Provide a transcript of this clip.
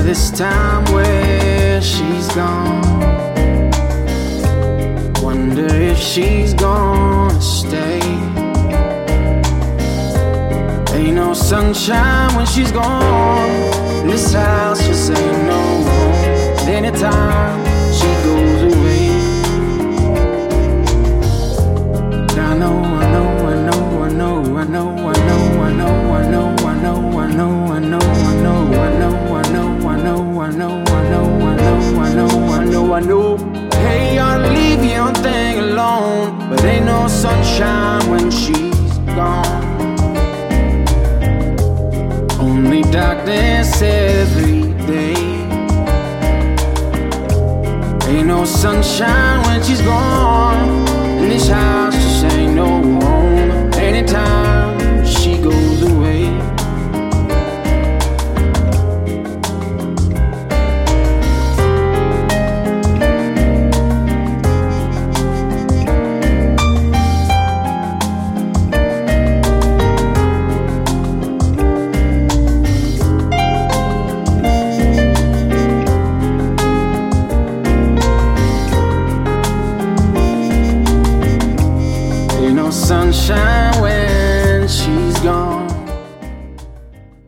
this time where she's gone. Wonder if she's gonna stay. Ain't no sunshine when she's gone. This house just ain't no home. Anytime she goes away. I know, I know, I know, I know, I know, I know, I know, I know, I know, I know, I know, I know, I know, I know, I know, I know, I know, I know, I know, I know. Hey, I'll leave your thing alone, but ain't no sunshine when she's gone. Only darkness every day. Ain't no sunshine when she's gone. And this house just ain't no home. Anytime she goes away. Sunshine when she's gone.